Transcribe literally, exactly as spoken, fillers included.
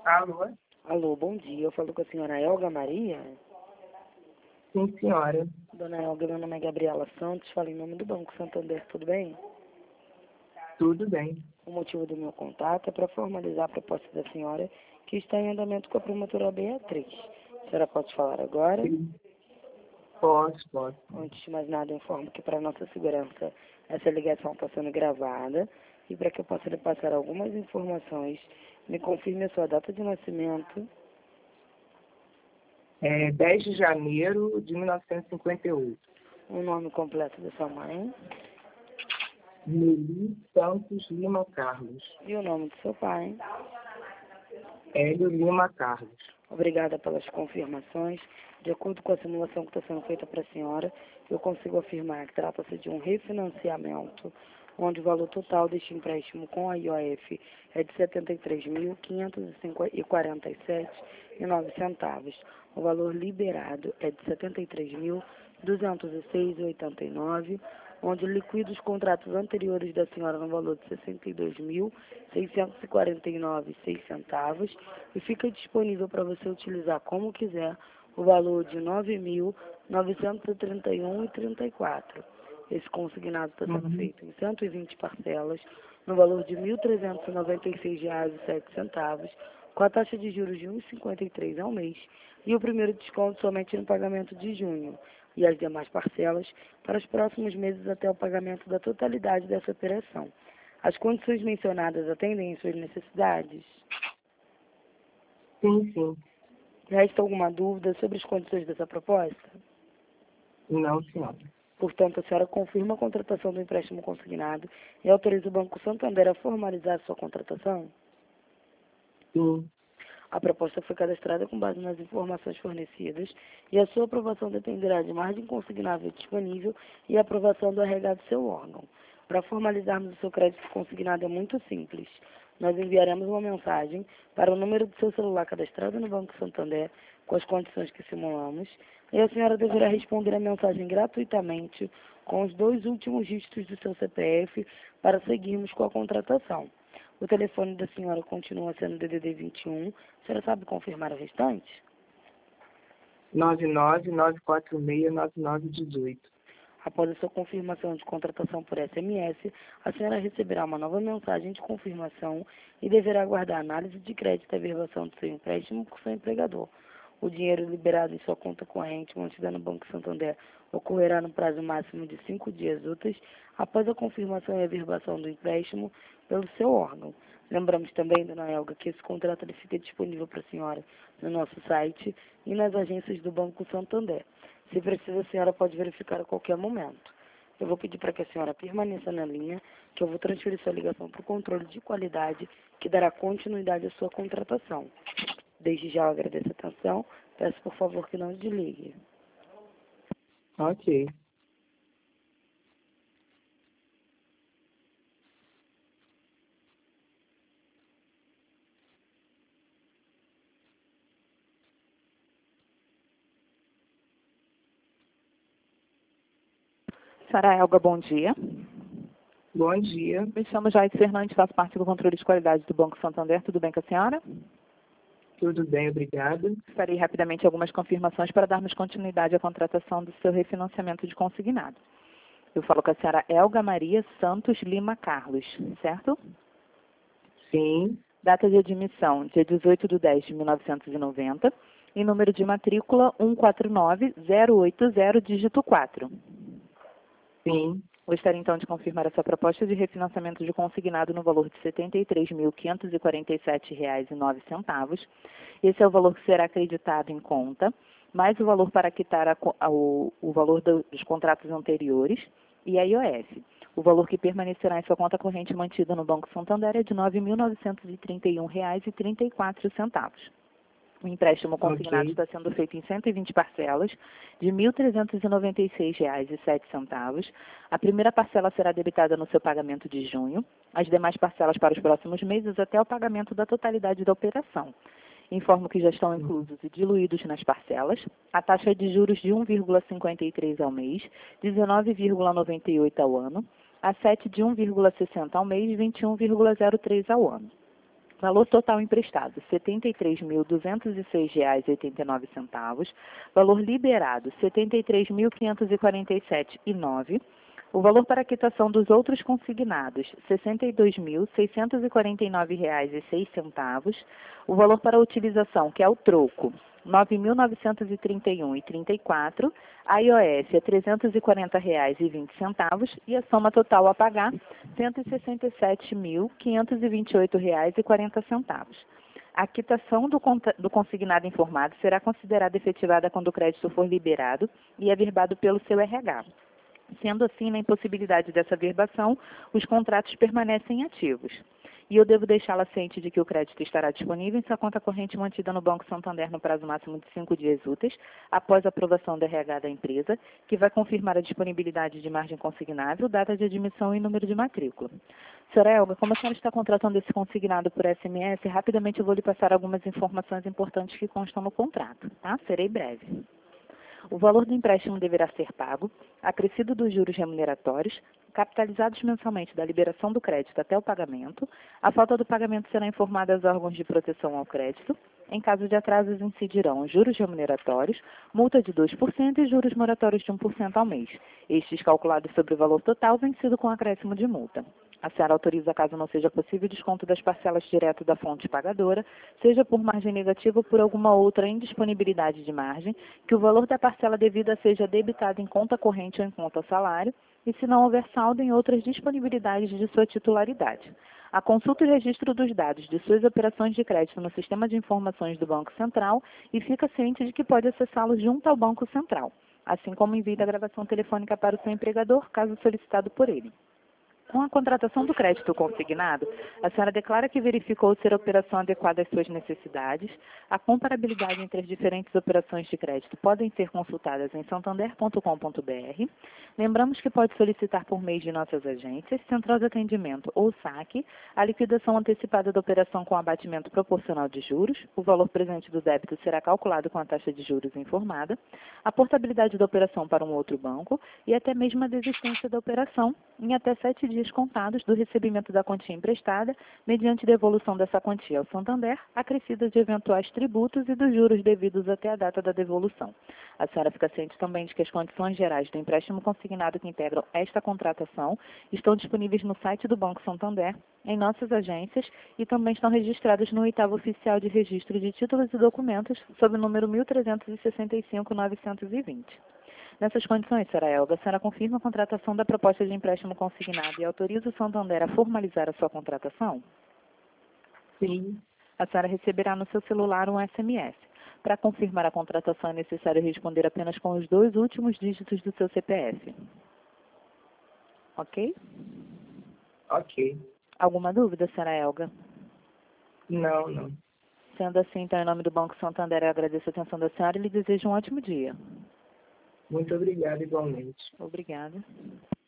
Alô? Alô, bom dia. Eu falo com a senhora Elga Maria. Sim, senhora. Dona Elga, meu nome é Gabriela Santos, falo em nome do Banco Santander, tudo bem? Tudo bem. O motivo do meu contato é para formalizar a proposta da senhora, que está em andamento com a promotora Beatriz. A senhora pode falar agora? Sim. Posso, posso. Antes de mais nada, eu informo que para nossa segurança essa ligação está sendo gravada e para que eu possa lhe passar algumas informações, me confirme a sua data de nascimento. É dez de janeiro de mil novecentos e cinquenta e oito. O nome completo da sua mãe Meli Santos Lima Carlos. e o nome do seu pai. Hélio Lima Carlos. Obrigada pelas confirmações. De acordo com a simulação que está sendo feita para a senhora, eu consigo afirmar que trata-se de um refinanciamento, onde o valor total deste empréstimo com a I O F é de setenta e três mil, quinhentos e quarenta e sete reais e nove centavos. O valor liberado é de setenta e três mil, duzentos e seis reais e oitenta e nove centavos, onde liquida os contratos anteriores da senhora no valor de sessenta e dois mil, seiscentos e quarenta e nove reais e seis centavos e fica disponível para você utilizar como quiser o valor de nove mil, novecentos e trinta e um reais e trinta e quatro centavos. Esse consignado está sendo Uhum. feito em cento e vinte parcelas, no valor de mil trezentos e noventa e seis reais e sete centavos, com a taxa de juros de um vírgula cinquenta e três ao mês, e o primeiro desconto somente no pagamento de junho, e as demais parcelas para os próximos meses até o pagamento da totalidade dessa operação. As condições mencionadas atendem às suas necessidades? Sim, sim. Resta alguma dúvida sobre as condições dessa proposta? Não, senhora. Portanto, a senhora confirma a contratação do empréstimo consignado e autoriza o Banco Santander a formalizar a sua contratação? Sim. A proposta foi cadastrada com base nas informações fornecidas e a sua aprovação dependerá de margem consignável disponível e aprovação do R H do seu órgão. Para formalizarmos o seu crédito consignado é muito simples. Nós enviaremos uma mensagem para o número do seu celular cadastrado no Banco Santander com as condições que simulamos e a senhora deverá responder a mensagem gratuitamente com os dois últimos dígitos do seu C P F para seguirmos com a contratação. O telefone da senhora continua sendo D D D vinte e um. A senhora sabe confirmar o restante? nove nove nove quatro seis nove nove um oito. Após a sua confirmação de contratação por S M S, a senhora receberá uma nova mensagem de confirmação e deverá aguardar a análise de crédito e averbação do seu empréstimo por seu empregador. O dinheiro liberado em sua conta corrente mantida no Banco Santander ocorrerá no prazo máximo de cinco dias úteis após a confirmação e averbação do empréstimo pelo seu órgão. Lembramos também, dona Elga, que esse contrato ele fica disponível para a senhora no nosso site e nas agências do Banco Santander. Se precisa, a senhora pode verificar a qualquer momento. Eu vou pedir para que a senhora permaneça na linha, que eu vou transferir sua ligação para o controle de qualidade, que dará continuidade à sua contratação. Desde já eu agradeço a atenção. Peço, por favor, que não desligue. Ok. Senhora Elga, bom dia. Bom dia. Me chamo Jair Fernandes, faço parte do controle de qualidade do Banco Santander. Tudo bem com a senhora? Tudo bem, obrigada. Farei rapidamente algumas confirmações para darmos continuidade à contratação do seu refinanciamento de consignado. Eu falo com a senhora Elga Maria Santos Lima Carlos, certo? Sim. Data de admissão, dia dezoito de dez de mil novecentos e noventa, e número de matrícula um quatro nove zero oito zero, dígito quatro. Sim. Gostaria então de confirmar a sua proposta de refinanciamento de consignado no valor de setenta e três mil, quinhentos e quarenta e sete reais e nove centavos. Esse é o valor que será acreditado em conta, mais o valor para quitar a, a, o, o valor do, dos contratos anteriores e a I O F. O valor que permanecerá em sua conta corrente mantida no Banco Santander é de nove mil novecentos e trinta e um reais e trinta e quatro centavos. O empréstimo consignado Ok. está sendo feito em cento e vinte parcelas de mil trezentos e noventa e seis reais e sete centavos. A primeira parcela será debitada no seu pagamento de junho, as demais parcelas para os próximos meses até o pagamento da totalidade da operação. Informo que já estão inclusos e diluídos nas parcelas a taxa de juros de um vírgula cinquenta e três ao mês, dezenove vírgula noventa e oito ao ano, a sete de um vírgula sessenta ao mês, vinte e um vírgula zero três ao ano. Valor total emprestado, setenta e três mil duzentos e seis reais e oitenta e nove centavos. Valor liberado, setenta e três mil quinhentos e quarenta e sete reais e nove centavos. O valor para quitação dos outros consignados, sessenta e dois mil seiscentos e quarenta e nove reais e seis centavos. O valor para utilização, que é o troco, nove mil novecentos e trinta e um reais e trinta e quatro centavos. A I O S é trezentos e quarenta reais e vinte centavos e a soma total a pagar, cento e sessenta e sete mil quinhentos e vinte e oito reais e quarenta centavos. A quitação do, do consignado informado será considerada efetivada quando o crédito for liberado e averbado pelo seu R H. Sendo assim, na impossibilidade dessa averbação, os contratos permanecem ativos. E eu devo deixá-la ciente de que o crédito estará disponível em sua conta corrente mantida no Banco Santander no prazo máximo de cinco dias úteis, após a aprovação do R H da empresa, que vai confirmar a disponibilidade de margem consignável, data de admissão e número de matrícula. Senhora Elga, como a senhora está contratando esse consignado por S M S, rapidamente eu vou lhe passar algumas informações importantes que constam no contrato, tá? Serei breve. O valor do empréstimo deverá ser pago, acrescido dos juros remuneratórios, capitalizados mensalmente da liberação do crédito até o pagamento. A falta do pagamento será informada aos órgãos de proteção ao crédito. Em caso de atrasos, incidirão juros remuneratórios, multa de dois por cento e juros moratórios de um por cento ao mês. Estes calculados sobre o valor total, vencido com acréscimo de multa. A senhora autoriza, caso não seja possível, desconto das parcelas direto da fonte pagadora, seja por margem negativa ou por alguma outra indisponibilidade de margem, que o valor da parcela devida seja debitado em conta corrente ou em conta salário, e se não houver saldo em outras disponibilidades de sua titularidade. A consulta e registro dos dados de suas operações de crédito no Sistema de Informações do Banco Central e fica ciente de que pode acessá-los junto ao Banco Central, assim como envie a gravação telefônica para o seu empregador, caso solicitado por ele. Com a contratação do crédito consignado, a senhora declara que verificou ser a operação adequada às suas necessidades. A comparabilidade entre as diferentes operações de crédito podem ser consultadas em santander ponto com ponto br. Lembramos que pode solicitar por meio de nossas agências, Central de Atendimento ou saque, a liquidação antecipada da operação com abatimento proporcional de juros. O valor presente do débito será calculado com a taxa de juros informada, a portabilidade da operação para um outro banco e até mesmo a desistência da operação em até sete dias contados do recebimento da quantia emprestada, mediante devolução dessa quantia ao Santander, acrescida de eventuais tributos e dos juros devidos até a data da devolução. A senhora fica ciente também de que as condições gerais do empréstimo consignado que integram esta contratação estão disponíveis no site do Banco Santander, em nossas agências e também estão registradas no oitavo oficial de registro de títulos e documentos, sob o número mil trezentos e sessenta e cinco ponto novecentos e vinte. Nessas condições, senhora Elga, a senhora confirma a contratação da proposta de empréstimo consignado e autoriza o Santander a formalizar a sua contratação? Sim. A senhora receberá no seu celular um S M S. Para confirmar a contratação é necessário responder apenas com os dois últimos dígitos do seu C P F. Ok? Ok. Alguma dúvida, senhora Elga? Não, não. Sendo assim, então, em nome do Banco Santander, eu agradeço a atenção da senhora e lhe desejo um ótimo dia. Muito obrigado, igualmente. Obrigada.